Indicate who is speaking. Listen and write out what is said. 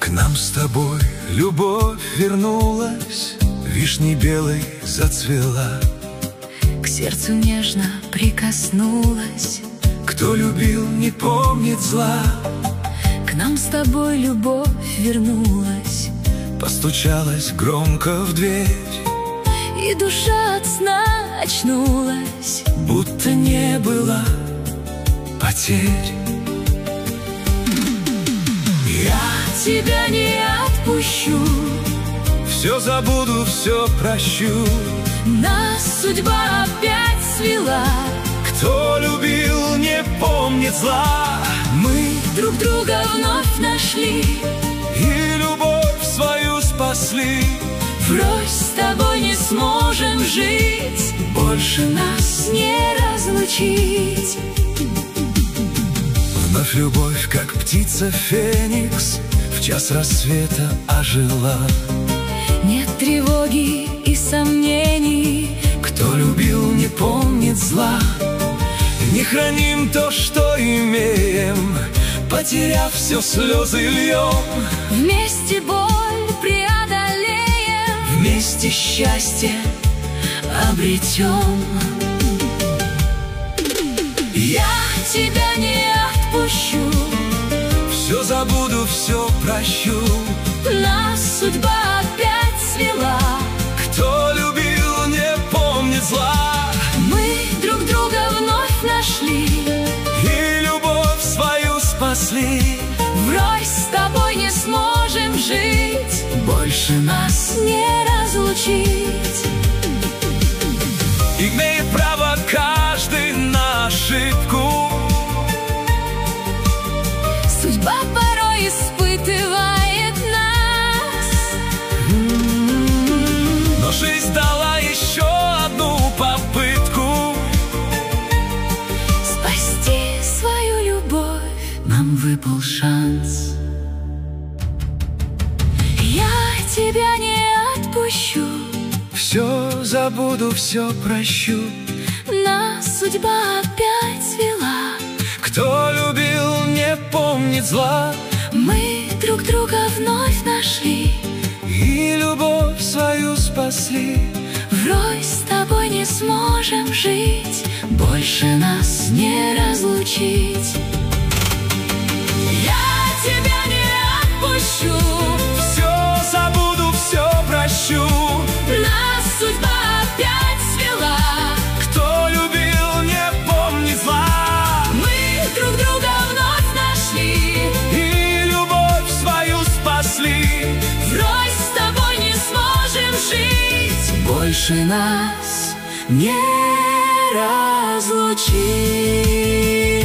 Speaker 1: К нам с тобой любовь вернулась, вишней белой зацвела,
Speaker 2: к сердцу нежно прикоснулась.
Speaker 1: кто любил, не помнит зла.
Speaker 2: К нам с тобой любовь вернулась,
Speaker 1: Постучалась громко в дверь,
Speaker 2: и душа от сна очнулась,
Speaker 1: будто не было потерь.
Speaker 2: я тебя не отпущу,
Speaker 1: Все забуду, все прощу.
Speaker 2: нас судьба опять свела.
Speaker 1: Кто любил, не помнит зла.
Speaker 2: Мы друг друга вновь нашли,
Speaker 1: И любовь свою спасли.
Speaker 2: врозь с тобой не сможем жить, больше нас не разлучить.
Speaker 1: Вновь любовь, как птица феникс, в час рассвета ожила.
Speaker 2: Нет тревоги и сомнений,
Speaker 1: Кто любил, не помнит зла. Не храним то, что имеем, потеряв все, слезы льем.
Speaker 2: вместе боль преодолеем,
Speaker 1: Вместе счастье
Speaker 2: обретем. Я тебя не отпущу,
Speaker 1: все забуду, все прощу.
Speaker 2: нас судьба опять свела.
Speaker 1: Кто любил, не помнит зла.
Speaker 2: Мы друг друга вновь нашли,
Speaker 1: И любовь свою спасли.
Speaker 2: врозь с тобой не сможем жить, больше нас не разлучить.
Speaker 1: Имеет право каждый на ошибку.
Speaker 2: Судьба порой испытывает нас,
Speaker 1: Но жизнь дала еще одну попытку.
Speaker 2: спасти свою любовь нам выпал шанс. Я тебя не отпущу,
Speaker 1: Все забуду, все прощу.
Speaker 2: нас судьба опять свела.
Speaker 1: Кто любил, не помнит зла.
Speaker 2: Мы друг друга вновь нашли,
Speaker 1: И любовь свою спасли.
Speaker 2: врозь с тобой не сможем жить, больше нас не разлучить. Я тебя не отпущу,
Speaker 1: Все забуду, все прощу.
Speaker 2: нас судьба опять свела.
Speaker 1: Кто любил, не помнит зла.
Speaker 2: Мы друг друга вновь нашли,
Speaker 1: И любовь свою спасли.
Speaker 2: врозь с тобой не сможем жить, больше нас не разлучить.